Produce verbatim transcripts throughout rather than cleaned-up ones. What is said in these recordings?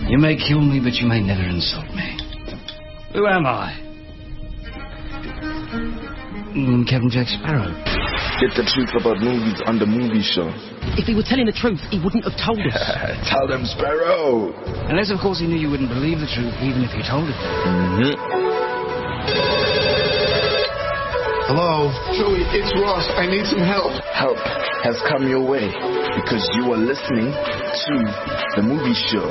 You may kill me, but you may never insult me. Who am I? Mm, Captain Jack Sparrow. Get the truth about movies on the movie show. If he were telling the truth, he wouldn't have told us. Tell them, Sparrow. Unless, of course, he knew you wouldn't believe the truth, even if you told it. Mm-hmm. Hello? Joey, it's Ross. I need some help. Help has come your way because you are listening to The Movie Show.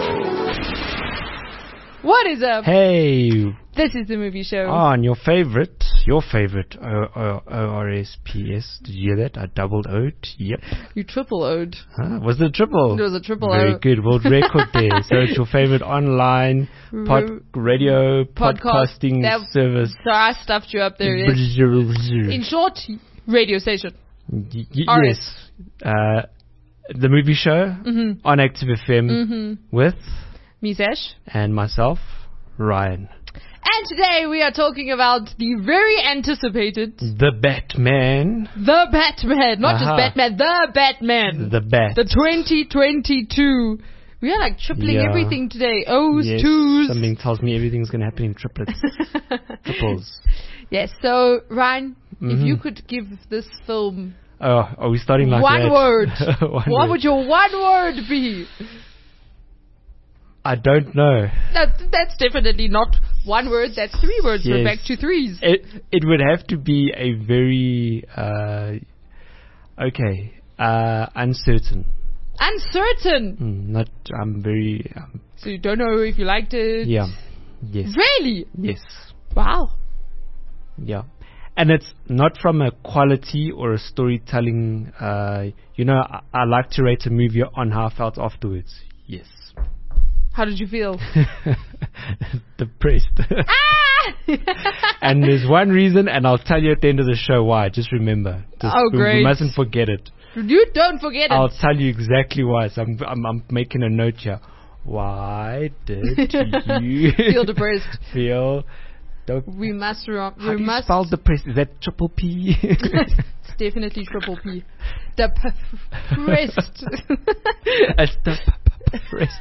What is up? Hey. This is The Movie Show. On your favorite, your favorite O R S P S. Did you hear that? I doubled O'd. Yep. You triple O'd. Huh? Was it a triple? It was a triple Very O. good. World record there. So it's your favorite online pod, radio Podcast. podcasting That- service. So I stuffed you up there. Yes. In short, radio station. Y- y- R yes. S. Uh, the Movie Show Mm-hmm. on Active F M Mm-hmm. with Misesh. and myself, Ryan. And today we are talking about the very anticipated The Batman. The Batman. Not Aha. just Batman, The Batman. The Bat. The twenty twenty-two. We are like tripling Yeah. everything today. O's, Yes, twos. something tells me everything's going to happen in triplets. Triples. Yes, so Ryan, if Mhm. you could give this film Oh, are we starting like one that? word, One what word. would your one word be? I don't know. That, that's definitely not one word, that's three words. We're Yes. back to threes. It it would have to be a very uh, okay uh, uncertain. Uncertain. Mm, not I'm very um, So you don't know if you liked it? yeah yes Really? yes Wow. yeah. And it's not from a quality or a storytelling. Uh, you know, I, I like to rate a movie on how I felt afterwards. Yes. How did you feel? Depressed. ah! And there's one reason, and I'll tell you at the end of the show why. Just remember. Just, Oh, we, great. we mustn't forget it. You don't forget I'll it. tell you exactly why. So I'm, I'm, I'm making a note here. Why did you Feel depressed. Feel dep- We must wrong. How we do you must. spell depressed? Is that triple P? It's definitely triple P. Depressed. It's depressed.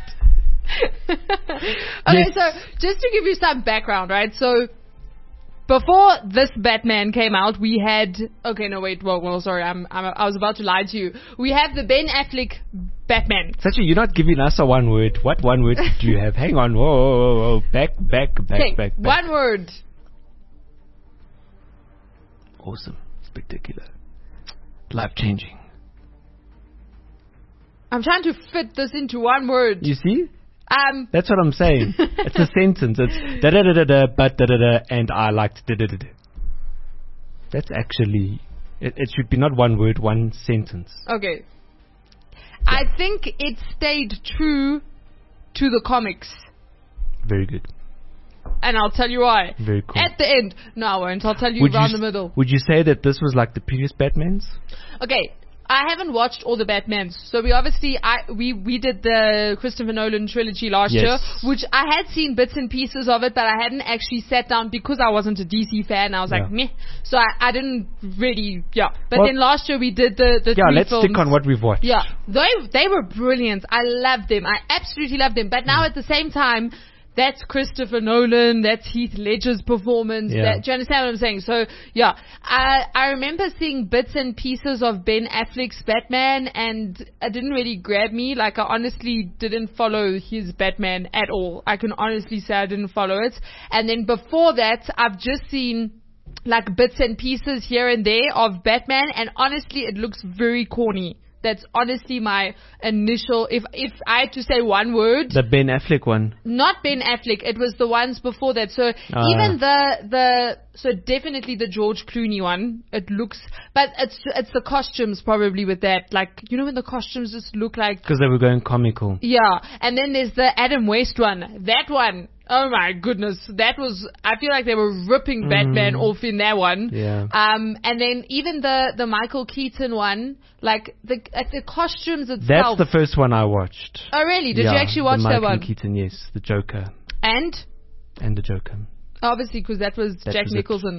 Okay, Yes. so just to give you some background, right? So before this Batman came out, we had okay, no wait, well, well sorry, I'm, I'm I was about to lie to you. We have the Ben Affleck Batman. Sachi, you're not giving us a one word. What one word do you have? Hang on. Whoa, whoa, whoa, whoa. Back, back, back, Okay, back, back. one word. Awesome. Spectacular. Life changing. I'm trying to fit this into one word. You see? Um, That's what I'm saying. It's a sentence. It's da da da da da, but da da da, and I liked da da da da. That's actually. It, it should be not one word, one sentence. okay. I think it stayed true to the comics. Very good. And I'll tell you why. Very cool. At the end. No, I won't. I'll tell you Would around you, the s- middle. Would you say that this was like the previous Batmans? Okay, I haven't watched all the Batmans, so we obviously I we we did the Christopher Nolan trilogy last Yes. year, which I had seen bits and pieces of it, but I hadn't actually sat down because I wasn't a D C fan. I was like, Yeah. meh, so I, I didn't really, yeah. But Well- then last year we did the the Yeah, three let's films. stick on what we've watched. Yeah, they they were brilliant. I loved them. I absolutely loved them. But now at the same time, that's Christopher Nolan. That's Heath Ledger's performance. Yeah. That, do you understand what I'm saying? So yeah, I I remember seeing bits and pieces of Ben Affleck's Batman, and it didn't really grab me. Like I honestly didn't follow his Batman at all. I can honestly say I didn't follow it. And then before that, I've just seen like bits and pieces here and there of Batman, and honestly, it looks very corny. That's honestly my initial. If if I had to say one word, The Ben Affleck one. not Ben Affleck, it was the ones before that. So Ah. even the the so definitely the George Clooney one. It looks, but it's it's the costumes probably with that. Like you know when the costumes just look like. Because they were going comical. Yeah, and then there's the Adam West one. That one, oh my goodness, that was. I feel like they were ripping Batman off in that one. Yeah. Um, and then even the the Michael Keaton one, like the like the costumes That's itself. the first one I watched. Oh really? Did you Yeah, actually watch the that Michael one? Keaton, yes. The Joker. And And the Joker. obviously because that was That Jack was it. Nicholson. Yeah.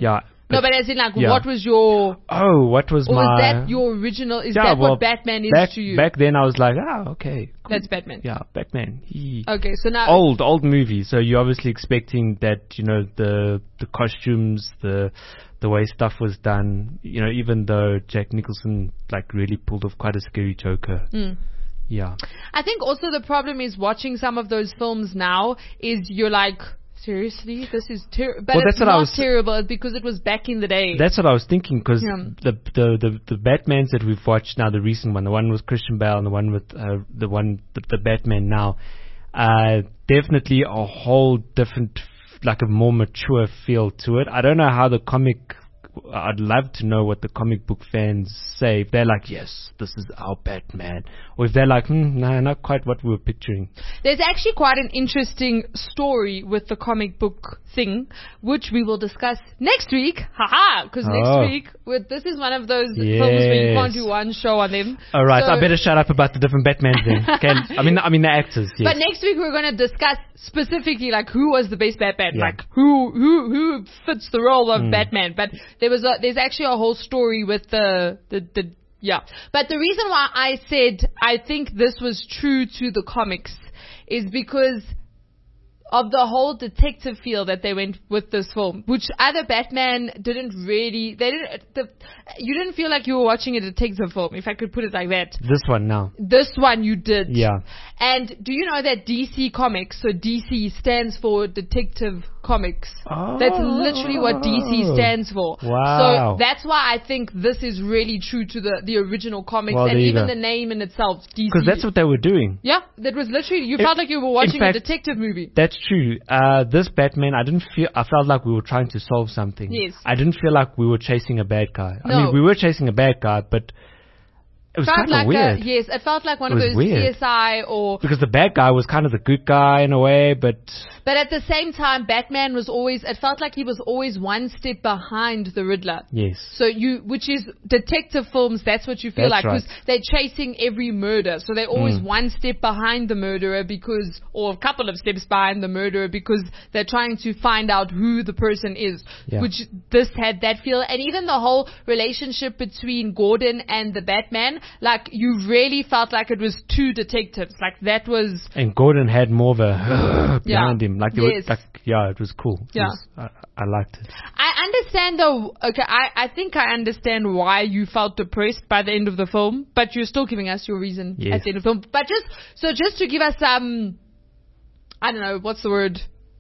No, but as in like, yeah. what was your... Oh, what was Or my... was that your original... Is Yeah, that well, what Batman is back, to you? Back then I was like, ah, okay. Cool. That's Batman. Yeah, Batman. He, Okay, so now... old, old movie. So you're obviously expecting that, you know, the the costumes, the the way stuff was done, you know, even though Jack Nicholson, like, really pulled off quite a scary Joker. Mm. Yeah. I think also the problem is watching some of those films now is you're like, seriously? This is terrible. But Well, it's that's what I not was- terrible because it was back in the day. That's what I was thinking, because Yeah. the, the the the Batmans that we've watched now, the recent one, the one with Christian Bale and the one with uh, the one the, the Batman now, uh, definitely a whole different, f- like a more mature feel to it. I don't know how the comic. I'd love to know what the comic book fans say. If they're like, yes, this is our Batman, or if they're like, hmm, no, not quite what we were picturing. There's actually quite an interesting story with the comic book thing, which we will discuss next week. Haha! Because Oh. next week, with, this is one of those films where you Yes. can't do one show on them. All right, So- I better shut up about the different Batmans then. Okay, I mean, I mean the actors. Yes. But next week we're going to discuss specifically like who was the best Batman, Yeah. like who who who fits the role Hmm. of Batman. But there was a, there's actually a whole story with the the the yeah. But the reason why I said I think this was true to the comics is because of the whole detective feel that they went with this film, which other Batman didn't really. They didn't. The, you didn't feel like you were watching a detective film, if I could put it like that. This one now. This one you did. Yeah. And do you know that D C Comics, so D C stands for Detective Comics. Oh. That's literally what D C stands for. Wow. So that's why I think this is really true to the, the original comics Well, and there you even go. the name in itself, D C. Because that's what they were doing. Yeah, that was literally, you In- felt like you were watching in fact, a detective movie. That's true. Uh, this Batman, I didn't feel. I felt like we were trying to solve something. Yes. I didn't feel like we were chasing a bad guy. I No. mean, we were chasing a bad guy, but it was Felt kind of like weird. A, yes, it felt like one It of was those weird. C S I or... Because the bad guy was kind of the good guy in a way, but But at the same time, Batman was always, it felt like he was always one step behind the Riddler. yes. So you, which is detective films, that's what you feel That's like, because right. they're chasing every murder. So they're always Mm. one step behind the murderer because, or a couple of steps behind the murderer because they're trying to find out who the person is. Yeah. Which this had that feel. And even the whole relationship between Gordon and the Batman, like you really felt like it was two detectives. Like that was, And Gordon had more of a Yeah. behind him. Like, there Yes. was, like, yeah, it was cool. It Yeah. was- I, I liked it. I understand though, okay, I, I think I understand why you felt depressed by the end of the film, but you're still giving us your reason Yes. at the end of the film. But just, so just to give us some, I don't know, what's the word?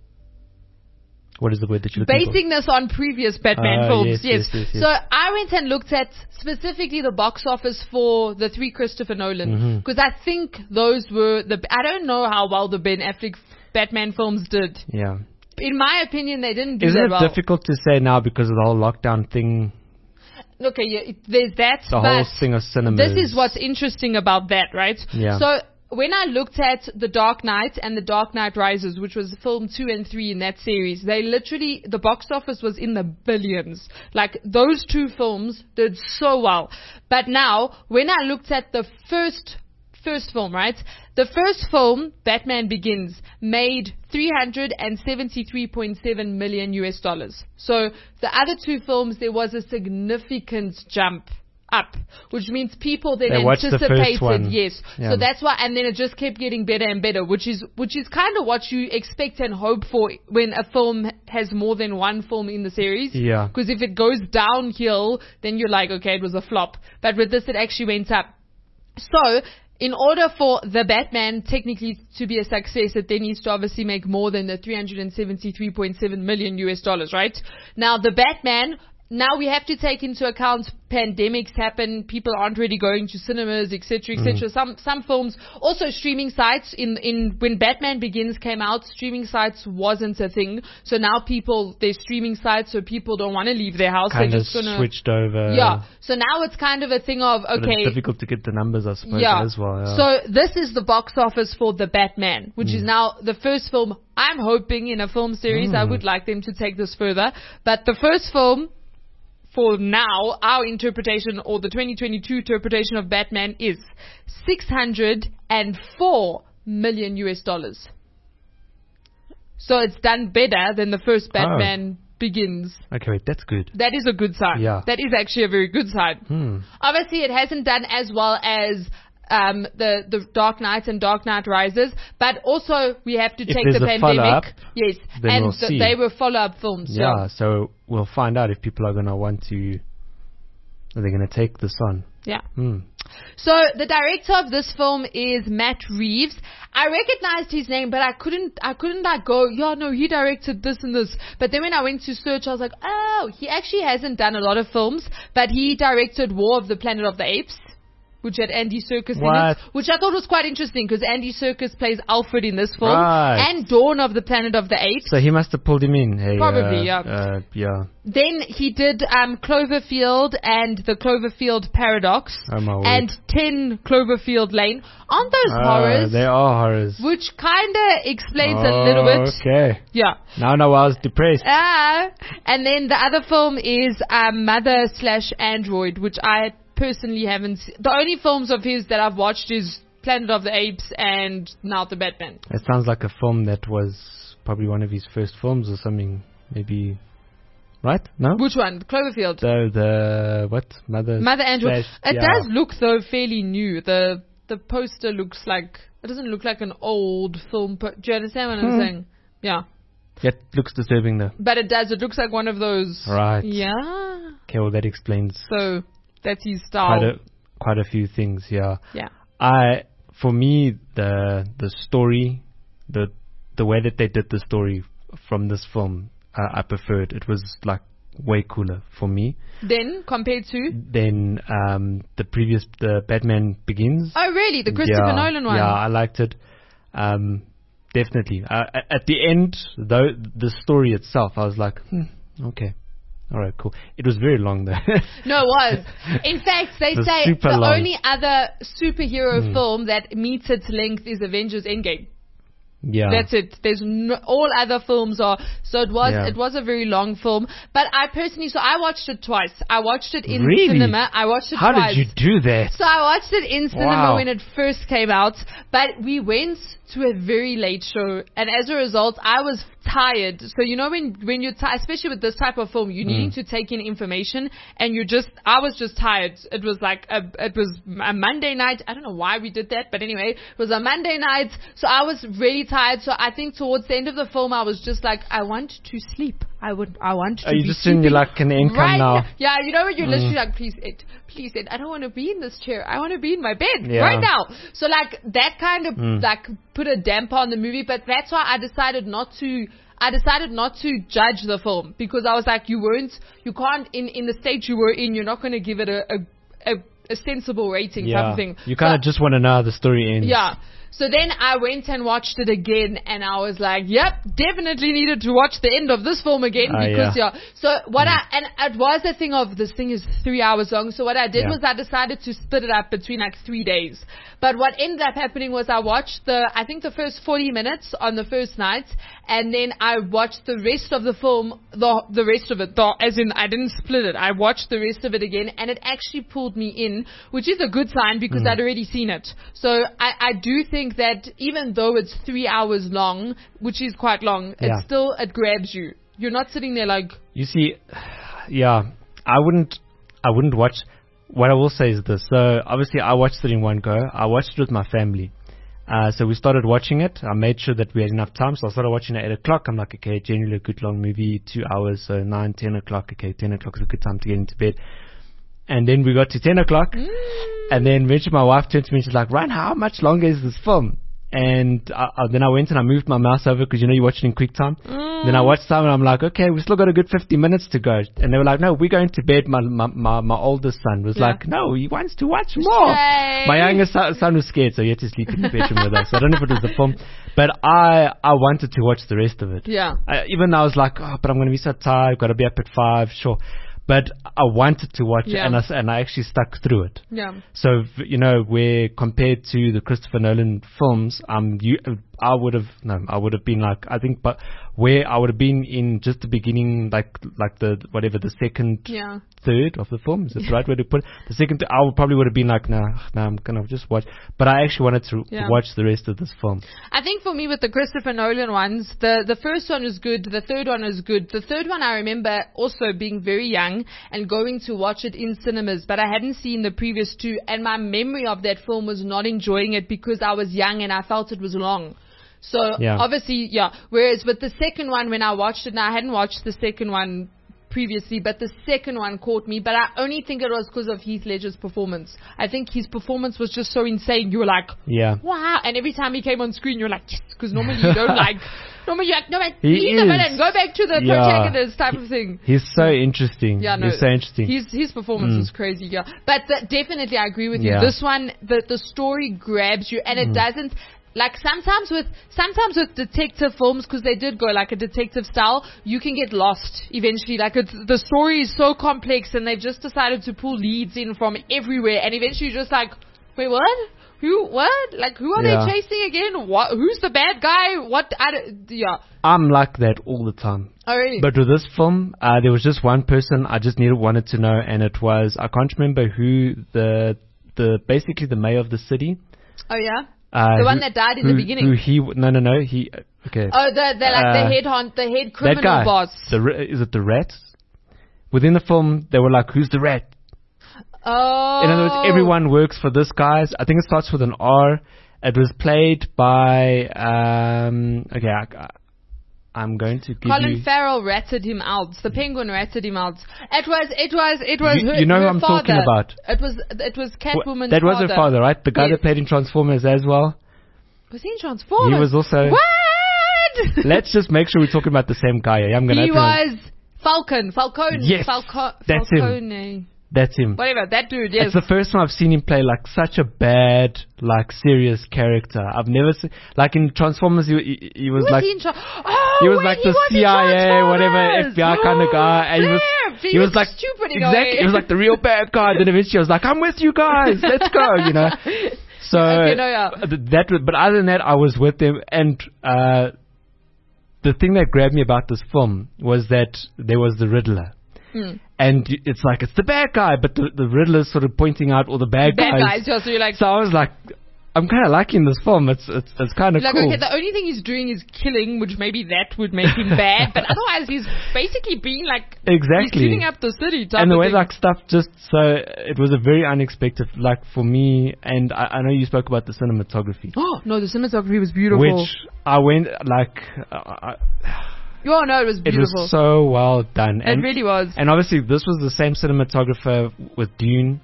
What is the word that you're looking Basing this on previous Batman Ah, films, yes, yes. yes, yes, yes. So I went and looked at specifically the box office for the three Christopher Nolan, Mm-hmm. because I think those were the, I don't know how well the Ben Affleck Batman films did. for? Yeah. In my opinion, they didn't do Isn't that it well. difficult to say now because of the whole lockdown thing? Okay, yeah, it, there's that. The but whole thing of cinemas. This is what's interesting about that, right? Yeah. So when I looked at The Dark Knight and The Dark Knight Rises, which was film two and three in that series, they literally, the box office was in the billions. Like, those two films did so well. But now, when I looked at the first First film, right? The first film, Batman Begins, made three hundred seventy-three point seven million U S dollars. So the other two films, there was a significant jump up, which means people then They watched the first anticipated, one. yes. Yeah. So that's why, and then it just kept getting better and better, which is which is kind of what you expect and hope for when a film has more than one film in the series. Yeah. Because if it goes downhill, then you're like, okay, it was a flop. But with this, it actually went up. So, in order for the Batman technically to be a success, it then needs to obviously make more than the three hundred seventy-three point seven million U S dollars, right? Now, the Batman, now we have to take into account pandemics happen, people aren't really going to cinemas, et cetera, et cetera. Mm. Some some films, also streaming sites. In in when Batman Begins came out, streaming sites wasn't a thing. So now people, there's streaming sites, so people don't want to leave their house. Kind They're of just gonna switched over. yeah. So now it's kind of a thing of But okay. it's difficult to get the numbers, I suppose, Yeah. as well. Yeah. So this is the box office for The Batman, which Mm. is now the first film. I'm hoping in a film series, Mm. I would like them to take this further. But the first film, for now, our interpretation or the twenty twenty-two interpretation of Batman is six hundred four million U S dollars. So it's done better than the first Batman Oh. Begins. Okay, wait, that's good. That is a good sign. Yeah. That is actually a very good sign. Hmm. Obviously, it hasn't done as well as um, the the Dark Knight and Dark Knight Rises, but also we have to If take there's the a pandemic. follow-up, Yes, then and we'll th- see. they were follow-up films. Yeah, Yeah. so we'll find out if people are going to want to, are they going to take this on? yeah. Hmm. So the director of this film is Matt Reeves. I recognized his name, but I couldn't, I couldn't like go, yeah, no, he directed this and this. But then when I went to search, I was like, oh, he actually hasn't done a lot of films, but he directed War of the Planet of the Apes, which had Andy Serkis in What? it, which I thought was quite interesting because Andy Serkis plays Alfred in this film, Right. and Dawn of the Planet of the Apes. So he must have pulled him in. Hey, Probably, uh, yeah. Uh, yeah. Then he did um, Cloverfield and the Cloverfield Paradox, Oh, my word. and ten Cloverfield Lane. Aren't those Uh, horrors? They are horrors. Which kind of explains a little bit. Okay. Yeah. Now, now I was depressed. Ah, and then the other film is um, Mother slash Android, which I personally haven't seen. The only films of his that I've watched is Planet of the Apes and now The Batman. It sounds like a film that was probably one of his first films or something. Maybe, right? No? Which one? Cloverfield. The, the, what? Mother, Mother Android. slash- It yeah. does look though fairly new. The the poster looks like, it doesn't look like an old film. Po- Do you understand what I'm Hmm. saying? Yeah. It looks disturbing though. But it does. It looks like one of those. Right. Yeah. Okay, well that explains So that's his style. quite a, quite a few things, yeah. Yeah. I, for me, the, the story, the, the way that they did the story from this film, uh, I preferred. It was like way cooler for me Then compared to. than um, the previous, the Batman Begins. Oh really? The Christopher yeah, Nolan one. Yeah, I liked it. Um, definitely. Uh, a- at the end, though, the story itself, I was like, hmm, okay. All right, cool. It was very long, though. No, it was. In fact, they It was say super the long. only other superhero Hmm. film that meets its length is Avengers Endgame. yeah. That's it. There's no, all other films are, so it was, Yeah. it was a very long film. But I personally, so I watched it twice. I watched it in Really? cinema. I watched it How twice. did you do that? So I watched it in cinema Wow. when it first came out, but we went to a very late show, and as a result, I was tired. So you know when when you're tired, especially with this type of film, you're needing to take in information, and you're just, I was just tired. It was like a, it was a Monday night. I don't know why we did that, but anyway, it was a Monday night, so I was really tired. So I think towards the end of the film, I was just like, I want to sleep. I would, I want to Are you be just saying sleeping you're like, can the end come right now? Yeah, you know when you're literally like, please, Ed, please, Ed, I don't want to be in this chair. I want to be in my bed Yeah. right now. So like that kind of Mm. like put a damper on the movie, but that's why I decided not to. I decided not to judge the film because I was like, you weren't, you can't in in the stage you were in, you're not going to give it a a, a, a sensible rating type Yeah. of thing. You kind So- of just want to know how the story ends. yeah. So then I went and watched it again, and I was like, "Yep, definitely needed to watch the end of this film again Ah, because yeah. yeah." So what I and it was the thing of this thing is three hours long. So what I did Yeah. was I decided to split it up between like three days. But what ended up happening was I watched the I think the first forty minutes on the first night, and then I watched the rest of the film, the the rest of it, the, as in I didn't split it. I watched the rest of it again, and it actually pulled me in, which is a good sign because Mm. I'd already seen it. So I, I do think that even though it's three hours long, which is quite long, Yeah. it still it grabs you. You're not sitting there like, You see, yeah, I wouldn't, I wouldn't watch. What I will say is this. So obviously, I watched it in one go. I watched it with my family. Uh, so we started watching it. I made sure that we had enough time. So I started watching at eight o'clock. I'm like, okay, generally a good long movie, two hours. So nine, ten o'clock. Okay, ten o'clock is a good time to get into bed. And then we got to ten o'clock. mm, And then eventually my wife turned to me and she's like, Ryan, how much longer is this film? And I, I, then I went and I moved my mouse over because, you know, you watch it in quick time. mm. Then I watched some and I'm like, okay, we still got a good fifty minutes to go. And they were like, no, we're going to bed. My my, my, my oldest son was Yeah. like, no, he wants to watch more. Shame. My youngest son, son was scared, so he had to sleep in the bedroom with us. I don't know if it was the film, but I I wanted to watch the rest of it. Yeah. I, even though I was like, oh, but I'm going to be so tired. Got to be up at five, sure. But I wanted to watch Yeah. it, and I, s- and I actually stuck through it. Yeah. So, v- you know, where compared to the Christopher Nolan films, I'm u- I would have no, I would have been like I think, but where I would have been in just the beginning, like like the whatever the second, Yeah. third of the film. Is that the right way to put it? The second, th- I would probably would have been like, nah, nah, I'm gonna just watch. But I actually wanted to Yeah. watch the rest of this film. I think for me with the Christopher Nolan ones, the, the first one was good, the third one was good. The third one I remember also being very young and going to watch it in cinemas, but I hadn't seen the previous two, and my memory of that film was not enjoying it because I was young and I felt it was long. So Yeah. obviously, yeah. Whereas with the second one, when I watched it, now I hadn't watched the second one previously, but the second one caught me. But I only think it was because of Heath Ledger's performance. I think his performance was just so insane. You were like, Yeah. wow. And every time he came on screen, you're like, yes, because normally you don't like, normally you're like, no, man, He leave the is. villain, go back to the Yeah. protagonist type of thing. He's so interesting. Yeah, no, He's so interesting. His his performance Mm. was crazy, yeah. But the, definitely, I agree with you. Yeah. This one, the the story grabs you, and it Mm. doesn't. Like sometimes with sometimes with detective films, because they did go like a detective style, you can get lost eventually. Like it's, the story is so complex, and they've just decided to pull leads in from everywhere, and eventually you're just like, wait, what? Who? What? Like who are Yeah. they chasing again? What? Who's the bad guy? What? I don't, yeah. I'm like that all the time. Oh really? But with this film, uh, there was just one person I just needed wanted to know, and it was I can't remember who the the basically the mayor of the city. Oh yeah. Uh, The one who- that died in who, the beginning. Who he? No, no, no. He. Okay. Oh, the the like Uh, the head haunt, the head criminal that guy. boss. The ra- is it the rat? Within the film, they were like, "Who's the rat?" Oh. In other words, everyone works for this guy. I think it starts with an R. It was played by. Um, okay, I, I'm going to give Colin you. Farrell ratted him out. The Penguin ratted him out. It was, it was, it was. You- her, you know who her I'm father. talking about. It was, it was Catwoman's that was father. her father, right? The guy Yes. that played in Transformers as well. Was he in Transformers? He was also. What? Let's just make sure we're talking about the same guy. Yeah, I'm gonna. He have to- was Falcon. Falcone. Yes, Falco- that's him. Falcone. That's him. Whatever. That dude. Yes. It's the first time I've seen him play like such a bad, like serious character. I've never seen like in Transformers. He, he, he was Who was like he in Tra- oh, he was when like he the was in C I A, whatever Transformers. F B I kind of guy, and he was Damn, he, he was was like stupid in a exactly. way. He was like the real bad guy. Then eventually I was like, I'm with you guys. Let's go. You know. So Okay, no, yeah. th- that. was- But other than that, I was with them, and uh, the thing that grabbed me about this film was that there was the Riddler. Hmm. And y- it's like, it's the bad guy, but the, the Riddler's sort of pointing out all the bad, Bad guys. Just so you're like. So I was like, I'm kind of liking this film. It's it's, it's kind of Like, cool. okay, the only thing he's doing is killing, which maybe that would make him bad, but otherwise he's basically being like, Exactly. he's cleaning up the city type and the of way thing. like stuff just, so it was a very unexpected, like for me, and I, I know you spoke about the cinematography. Oh, no, the cinematography was beautiful. Which I went, like, uh, I, Oh, no, it was it beautiful. was so well done. it and, really was. And obviously this was the same cinematographer with Dune,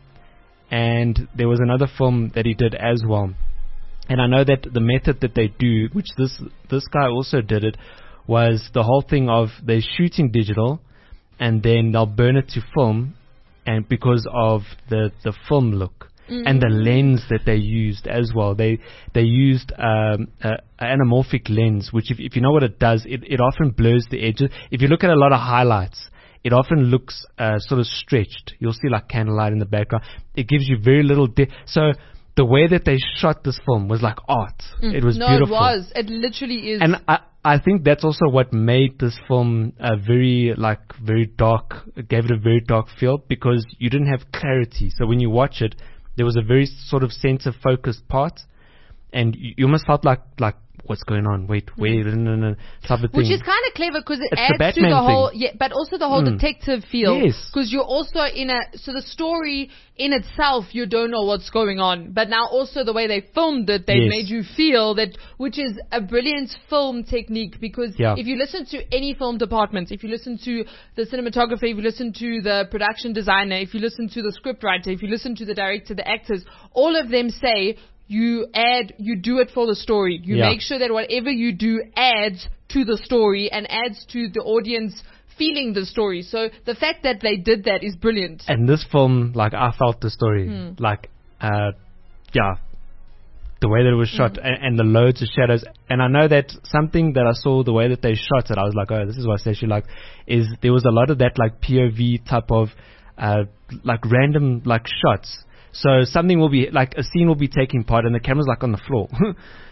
and there was another film that he did as well. And I know that the method that they do, which this this guy also did it, was the whole thing of they're shooting digital, and then they'll burn it to film, and because of the the film look Mm. and the lens that they used as well, they they used um, a, an anamorphic lens, which if if you know what it does, it it often blurs the edges. If you look at a lot of highlights, it often looks uh, sort of stretched. You'll see like candlelight in the background. It gives you very little depth. So the way that they shot this film was like art. Mm. It was no, beautiful. it was. It literally is. And I, I think that's also what made this film uh, very, like, very dark, gave it a very dark feel, because you didn't have clarity. So when you watch it, there was a very sort of center-focused part, and you, you almost felt like, like, what's going on? Wait, wait, no, no, no, type of Which thing. is kind of clever because it It's the adds to Batman the whole, thing. yeah, but also the whole Mm. detective feel. Yes. Because you're also in a, so the story in itself, you don't know what's going on. But now also the way they filmed it, they Yes. made you feel that, which is a brilliant film technique. Because Yeah. if you listen to any film department, if you listen to the cinematographer, if you listen to the production designer, if you listen to the script writer, if you listen to the director, the actors, all of them say, you add, you do it for the story. You Yeah. make sure that whatever you do adds to the story and adds to the audience feeling the story. So the fact that they did that is brilliant. And this film, like, I felt the story. Hmm. Like, uh, yeah, the way that it was shot Mm. and, and the loads of shadows. And I know that something that I saw, the way that they shot it, I was like, oh, this is what I actually like, is there was a lot of that, like, P O V type of, uh, like, random, like, shots. So something will be, like, a scene will be taking part and the camera's, like, on the floor.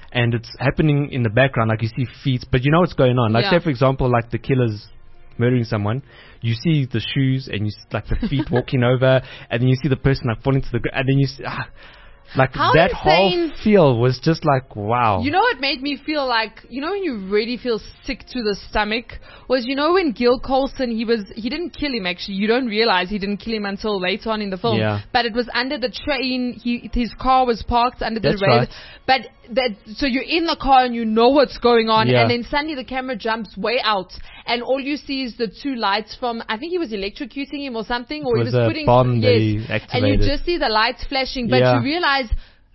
and it's happening in the background, like you see feet, but you know what's going on. Like Yeah. say for example, like the killer's murdering someone, you see the shoes and you see like the feet walking over, and then you see the person like falling to the ground, and then you see, ah, like How that insane- whole feel was just like wow. You know what made me feel like, you know when you really feel sick to the stomach? Was, you know when Gil Colson, he was, he didn't kill him actually. You don't realize he didn't kill him until later on in the film. Yeah. But it was under the train, he, his car was parked under the That's rail. right. But that, so you're in the car and you know what's going on, Yeah. and then suddenly the camera jumps way out, and all you see is the two lights from, I think he was electrocuting him or something, or It he was was a putting, bomb that yes, he and you activated. just see the lights flashing, but Yeah. you realize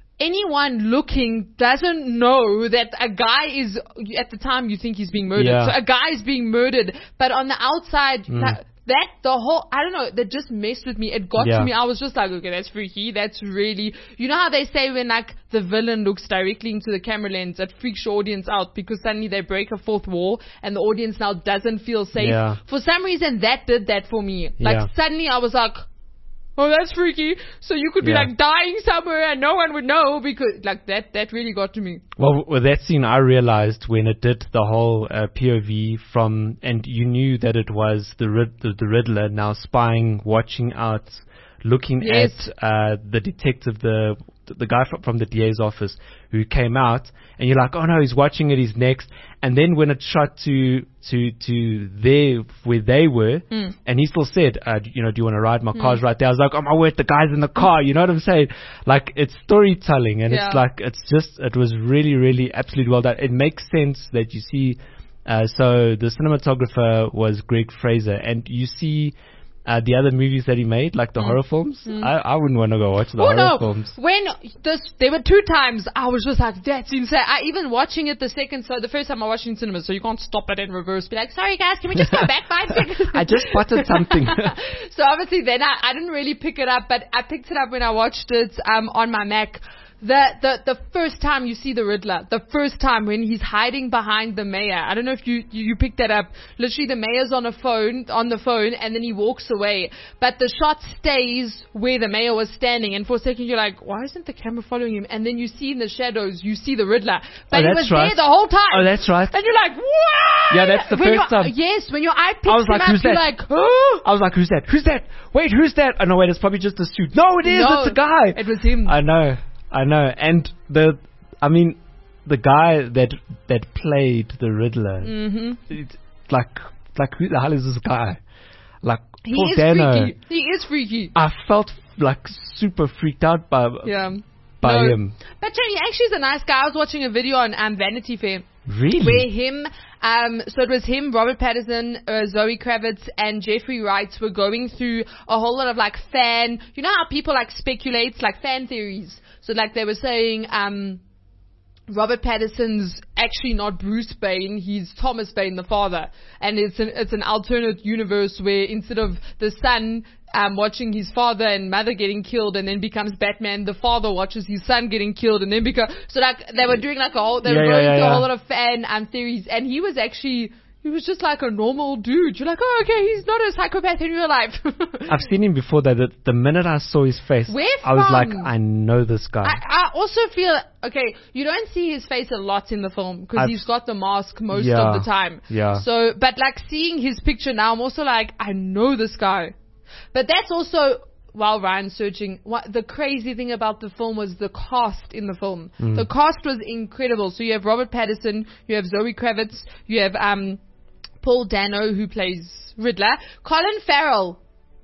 anyone looking doesn't know that a guy is, at the time you think he's being murdered. Yeah. So a guy is being murdered, but on the outside, that, that, the whole, I don't know, that just messed with me. It got Yeah. to me. I was just like, okay, that's freaky. That's really, you know how they say when like the villain looks directly into the camera lens, it freaks your audience out because suddenly they break a fourth wall and the audience now doesn't feel safe. Yeah. For some reason that did that for me. Like Yeah. suddenly I was like, oh, that's freaky. So you could be Yeah. like dying somewhere and no one would know, because like that, that really got to me. Well, with that scene, I realized when it did the whole uh, P O V from, and you knew that it was the, Rid- the the Riddler now spying, watching out, looking Yes. at uh, the detective, the the guy from, from the D A's office who came out, and you're like, oh no, he's watching it, he's next. And then when it shot to to to there where they were, Mm. and he still said, uh, you know, do you want to ride? My car's right there. I was like, oh my word, the guy's in the car. You know what I'm saying? Like, it's storytelling, and Yeah. it's like, it's just, it was really, really absolutely well done. It makes sense that you see, uh, so the cinematographer was Greg Fraser, and you see uh, the other movies that he made, like the horror films. I, I wouldn't want to go watch the Oh horror no! films. When this, there were two times I was just like, that's insane. I even watching it the second, so the first time I watched it in cinema, so you can't stop it in reverse. Be like, sorry guys, can we just go back five seconds? I just spotted something. So obviously then I, I didn't really pick it up, but I picked it up when I watched it um, on my Mac. The, the the first time you see the Riddler, the first time when he's hiding behind the mayor. I don't know if you, you, you picked that up. Literally the mayor's on a phone, on the phone, and then he walks away. But the shot stays where the mayor was standing, and for a second you're like, why isn't the camera following him? And then you see in the shadows, you see the Riddler. But Oh, he that's was right. there the whole time. Oh, that's right. And you're like, what? Yeah, that's the When first your- time. Yes, when your eye picks I was him like, up, who's you're that? like, oh. I was like, who's that? Who's that? Wait, who's that? Oh no, wait, it's probably just a suit. No, it is. No, it's a guy. it was him. I know, I know. And the, I mean, the guy that that played the Riddler, Mm-hmm. it's like, like who the hell is this guy? Like, He Paul is Dano. freaky. He is freaky. I felt like super freaked out by Yeah. by No. him. But Tony, actually, he's a nice guy. I was watching a video on um, Vanity Fair Really? where him, um, so it was him, Robert Pattinson, uh, Zoe Kravitz, and Jeffrey Wright were going through a whole lot of like fan, you know how people like speculate, like fan theories. So like they were saying, um, Robert Pattinson's actually not Bruce Wayne, he's Thomas Wayne, the father. And it's an, it's an alternate universe where instead of the son um, watching his father and mother getting killed and then becomes Batman, the father watches his son getting killed and then become, so like they were doing like a whole, they Yeah, were yeah, going yeah, through yeah. a whole lot of fan um, theories, and he was actually, he was just like a normal dude. You're like, oh, okay, he's not a psychopath in real life. I've seen him before. That the, the minute I saw his face, Where I was like, from? I know this guy. I, I also feel, okay, you don't see his face a lot in the film because I've- he's got the mask most Yeah, of the time. yeah. So, but like seeing his picture now, I'm also like, I know this guy. But that's also, while Ryan's searching, what the crazy thing about the film was the cast in the film. Mm. The cast was incredible. So you have Robert Pattinson, you have Zoe Kravitz, you have um, Paul Dano who plays Riddler, Colin Farrell.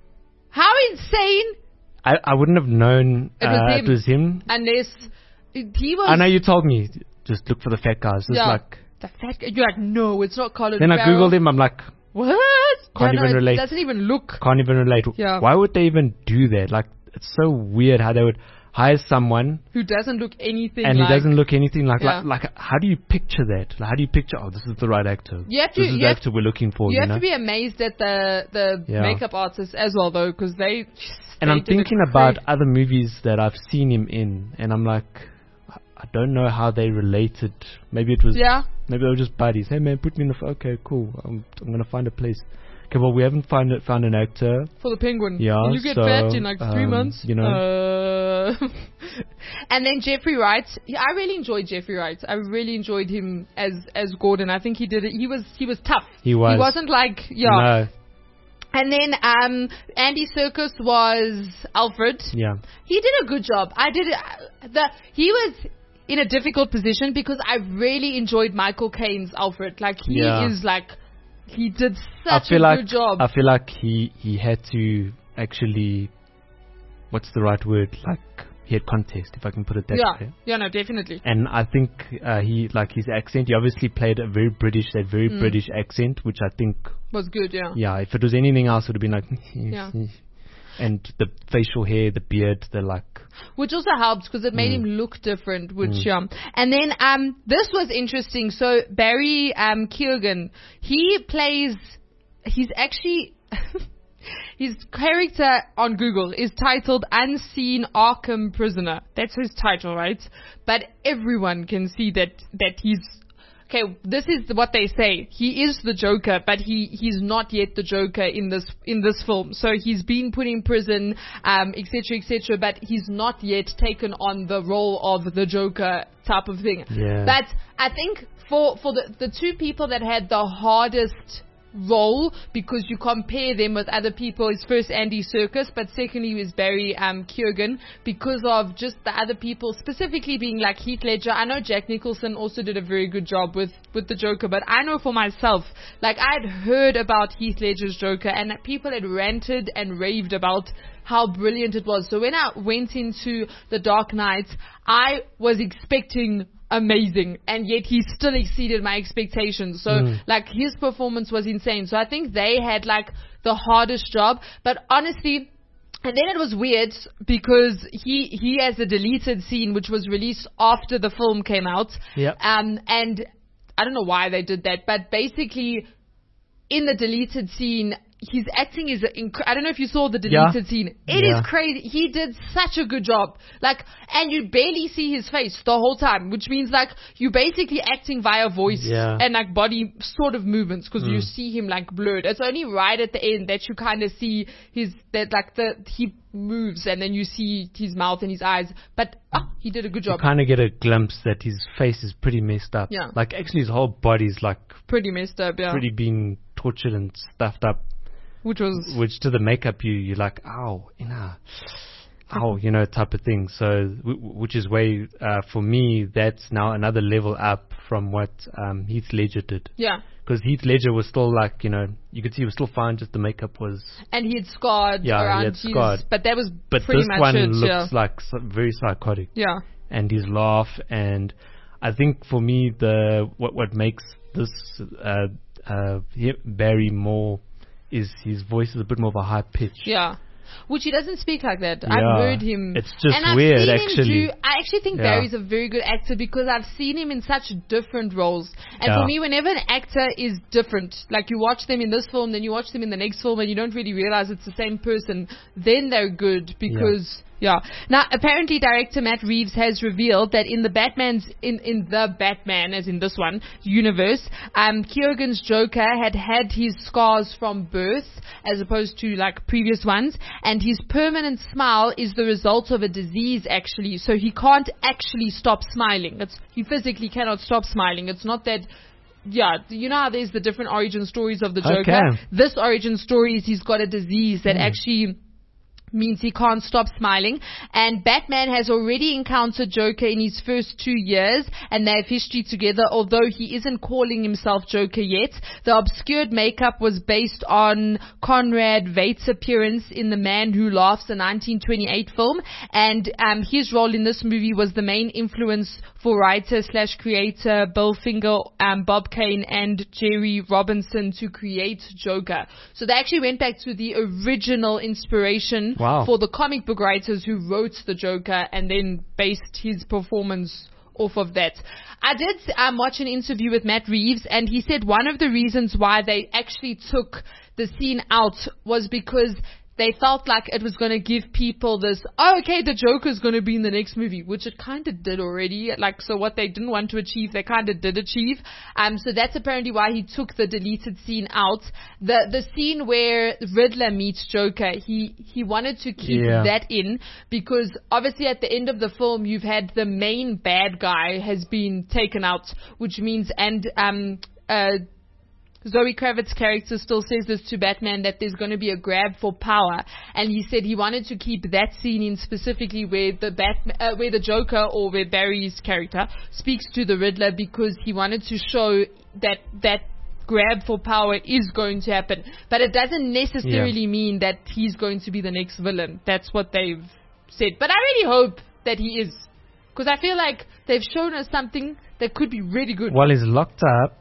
How insane! I, I wouldn't have known It was uh, him. it was him. Unless he was. I know you told me, just look for the fat guys. It's Yeah. like, The fat guy. You're like, no, it's not Colin then I Farrell. googled him. I'm like, What? Can't Yeah, no, even it relate. doesn't even look. can't even relate. Yeah. Why would they even do that? Like, it's so weird how they would hire someone Who doesn't look anything and like. he doesn't look anything like, Yeah. like, like, how do you picture that? Like, how do you picture, oh, this is the right actor. You have to- this is you the have- actor we're looking for, You you, have know? to be amazed at the the Yeah. makeup artists as well, though, because they. and they I'm did thinking it about great. other movies that I've seen him in, and I'm like, I don't know how they related. Maybe it was, Yeah. maybe they were just buddies. Hey man, put me in the, f- okay, cool. I'm, I'm gonna find a place. Okay, well, we haven't found it, found an actor. For the penguin. Yeah, And you get so, fat in like three um, months. you know. Uh, So, and then Jeffrey Wright. Yeah, I really enjoyed Jeffrey Wright. I really enjoyed him as as Gordon. I think he did it. He was he was tough. He was. He wasn't like yeah. No. And then um, Andy Serkis was Alfred. Yeah. He did a good job. I did. Uh, the he was in a difficult position because I really enjoyed Michael Caine's Alfred. Like he Yeah. is like he did I such feel a like good job. I feel like he he had to actually, what's the right word? Like he had contest, if I can put it that yeah, way. yeah, no, definitely. And I think uh, he like his accent. He obviously played a very British, that very Mm. British accent, which I think, Was good, yeah. yeah, if it was anything else, it would have been like, Yeah. and the facial hair, the beard, the like. Which also helped because it made Mm. him look different, which, um, and then, um, this was interesting. So Barry, um, Keoghan, he plays, he's actually, his character on Google is titled Unseen Arkham Prisoner. That's his title, right? But everyone can see that, that he's, okay, this is what they say. He is the Joker, but he, he's not yet the Joker in this in this film. So he's been put in prison, um, et cetera, et cetera. But he's not yet taken on the role of the Joker type of thing. Yeah. But I think for for the the two people that had the hardest role, because you compare them with other people, is first Andy Serkis, but secondly is Barry um, Keoghan, because of just the other people, specifically being like Heath Ledger. I know Jack Nicholson also did a very good job with, with the Joker, but I know for myself, like I'd heard about Heath Ledger's Joker and people had ranted and raved about how brilliant it was. So when I went into The Dark Knight, I was expecting amazing, and yet he still exceeded my expectations. So Mm. like his performance was insane. So I think they had like the hardest job. But honestly, and then it was weird because he he has a deleted scene which was released after the film came out. Yep. Um and I don't know why they did that, but basically in the deleted scene, his acting is inc- I don't know if you saw the deleted Yeah. scene. It is Yeah. crazy. He did such a good job. Like, and you barely see his face the whole time, which means like you're basically acting via voice Yeah. and like body sort of movements, because you Mm. see him like blurred. It's only right at the end that you kind of see his that like the he moves and then you see his mouth and his eyes. But oh, he did a good You job. kind of get a glimpse that his face is pretty messed up. Yeah. Like actually his whole body's like Pretty messed up, yeah. pretty being tortured and stuffed up. Which was Which to the makeup you you're like, ow, you know, ow, you know, type of thing. So w- which is way uh, for me that's now another level up from what um, Heath Ledger did. yeah. Because Heath Ledger was still like, you know, you could see he was still fine, just the makeup was. And he had scarred Yeah, he around had his, scarred. but that was But pretty this much one it, looks yeah. like so, very psychotic. Yeah. And his laugh, and I think for me the what what makes this uh, uh, he- Barry more is his voice is a bit more of a high pitch. Yeah. Which he doesn't speak like that. Yeah. I've heard him. It's just and I've weird, seen him actually. do, I actually think Yeah. Barry's a very good actor because I've seen him in such different roles. And Yeah. for me, whenever an actor is different, like you watch them in this film, then you watch them in the next film, and you don't really realize it's the same person, then they're good because. Yeah. Now, apparently, director Matt Reeves has revealed that in the Batman's in in the Batman, as in this one universe, um, Keoghan's Joker had had his scars from birth, as opposed to like previous ones, and his permanent smile is the result of a disease, actually. So he can't actually stop smiling. It's he physically cannot stop smiling. It's not that. Yeah, you know how there's the different origin stories of the Joker. Okay. This origin story is he's got a disease that Mm. actually means he can't stop smiling. And Batman has already encountered Joker in his first two years, and they have history together, although he isn't calling himself Joker yet. The obscured makeup was based on Conrad Veidt's appearance in The Man Who Laughs, a nineteen twenty-eight film, and um, his role in this movie was the main influence for writer slash creator Bill Finger, um, Bob Kane, and Jerry Robinson to create Joker. So they actually went back to the original inspiration Wow. for the comic book writers who wrote the Joker and then based his performance off of that. I did um, watch an interview with Matt Reeves, and he said one of the reasons why they actually took the scene out was because they felt like it was going to give people this, oh, okay, the Joker's going to be in the next movie, which it kind of did already. Like, so what they didn't want to achieve, they kind of did achieve. Um, so that's apparently why he took the deleted scene out. The the scene where Riddler meets Joker, he, he wanted to keep Yeah. that in because obviously at the end of the film, you've had the main bad guy has been taken out, which means, and, um, uh, Zoe Kravitz's character still says this to Batman, that there's going to be a grab for power, and he said he wanted to keep that scene in specifically where the Batman, uh, where the Joker or where Barry's character speaks to the Riddler, because he wanted to show that that grab for power is going to happen, but it doesn't necessarily Yeah. mean that he's going to be the next villain. That's what they've said, but I really hope that he is, because I feel like they've shown us something that could be really good. While he's locked up,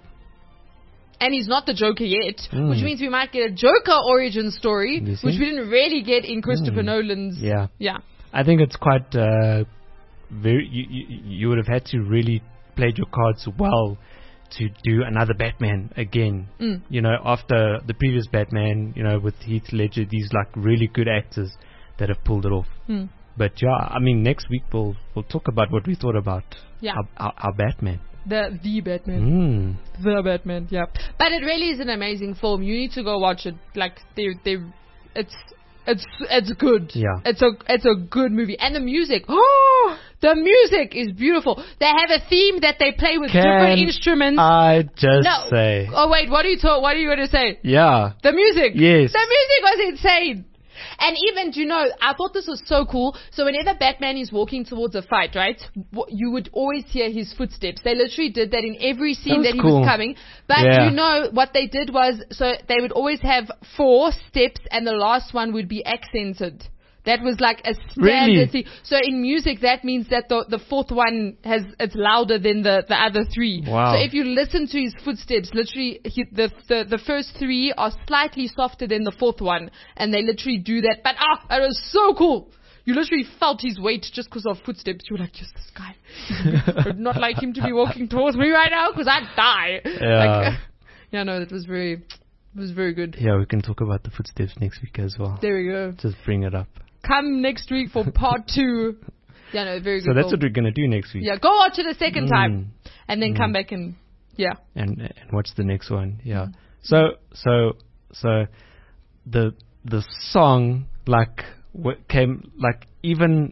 And he's not the Joker yet, Mm. which means we might get a Joker origin story, You see? which we didn't really get in Christopher Mm. Nolan's. yeah. Yeah. I think it's quite uh, very. You, you, you would have had to really played your cards well to do another Batman again. Mm. You know, after the previous Batman, you know, with Heath Ledger, these like really good actors that have pulled it off. Mm. But yeah, I mean, next week we'll we'll talk about what we thought about Yeah. our, our, our Batman. The the Batman. Mm. The Batman, yeah. But it really is an amazing film. You need to go watch it. Like they they it's it's it's good. Yeah. It's a it's a good movie. And the music. Oh, the music is beautiful. They have a theme that they play with Can different instruments. I just no. say, Oh wait, what are you ta- what are you going to say? yeah, The music. Yes. The music was insane. And even, do you know, I thought this was so cool. So whenever Batman is walking towards a fight, right, w- you would always hear his footsteps. They literally did that in every scene That that, was he cool. was coming. But Yeah. you know, what they did was, so they would always have four steps and the last one would be accented. That was like a standard Really? thing. So in music, that means that the the fourth one has it's louder than the, the other three. Wow. So if you listen to his footsteps, literally he, the, the the first three are slightly softer than the fourth one, and they literally do that. But ah, it was so cool. You literally felt his weight just because of footsteps. You were like, just this guy. I would not like him to be walking towards me right now because I'd die. Yeah. Like, yeah, no, it was very, it was very good. Yeah, we can talk about the footsteps next week as well. There we go. Just bring it up. Come next week for part two. Yeah, no, very good. So that's film. what we're gonna do next week. Yeah, go watch it a second Mm. time, and then Mm. come back and yeah. And and what's the next one? Yeah. Mm. So so so the the song like what came like even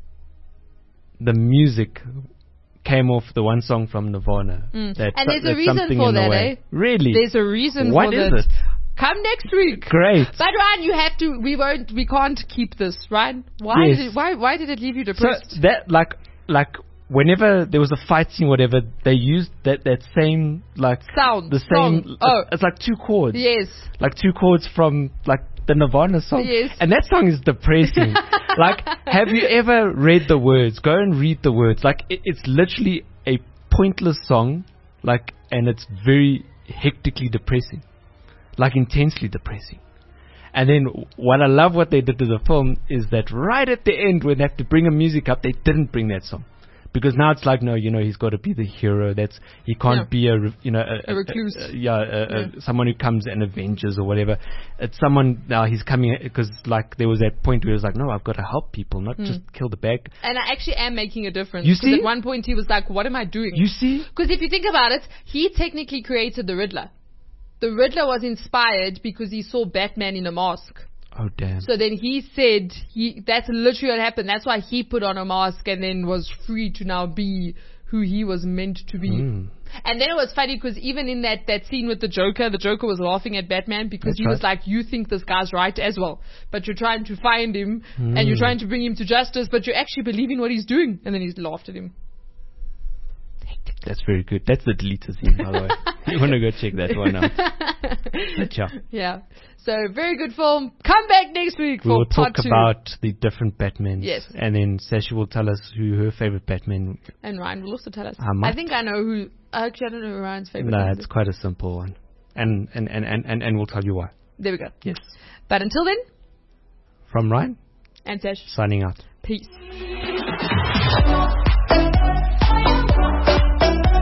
the music came off the one song from Nirvana. Mm. That's And there's a that's reason something for in a that, way. eh? Really? There's a reason What for is that. it? Come next week. Great. But Ryan, you have to. We won't. We can't keep this, Ryan. Why Yes. did it? Why? Why did it leave you So depressed? that like like whenever there was a fight scene, whatever, they used that that same like Sound. the same. Song. Oh. It's like two chords. Yes. Like two chords from like the Nirvana song. Yes. And that song is depressing. Like, have you ever read the words? Go and read the words. Like, it, it's literally a pointless song. Like, and it's very hectically depressing. Like, intensely depressing. And then what I love what they did to the film is that right at the end when they have to bring a music up, they didn't bring that song. Because now it's like, no, you know, he's got to be the hero. That's he can't Yeah. be a, re- you know, a, A recluse. a- a- yeah, a, a, Yeah. someone who comes and avenges or whatever. It's someone now he's coming because like there was that point where he was like, no, I've got to help people, not just kill the bad. And I actually am making a difference. You 'Cause see? At one point he was like, "What am I doing?" You see? Because if you think about it, he technically created the Riddler. The Riddler was inspired because he saw Batman in a mask. Oh damn. So then he said he that's literally what happened. That's why he put on a mask and then was free to now be who he was meant to be. Mm. And then it was funny because even in that, that scene with the Joker, the Joker was laughing at Batman because That's he was right. like, you think this guy's right as well, but you're trying to find him and you're Mm. trying to bring him to justice, but you actually believe in what he's doing. And then he's laughed at him. That's very good. That's the deleted scene, by the way. You want to go check that one out. But yeah. Yeah. So very good film. Come back next week We for will part talk two. about the different Batmans. Yes. And then Sashi will tell us who her favorite Batman. And Ryan will also tell us. I might. I think I know who. Actually, I don't know who Ryan's favorite No, is. it's quite a simple one. And, and, and, and, and, and we'll tell you why. There we go. Yes. But until then, From Ryan, and Sash, signing out. peace.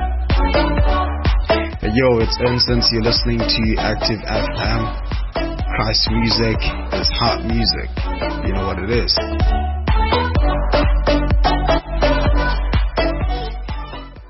Yo, it's Ernst. You're listening to Active F M. Christ music is hot music. You know what it is.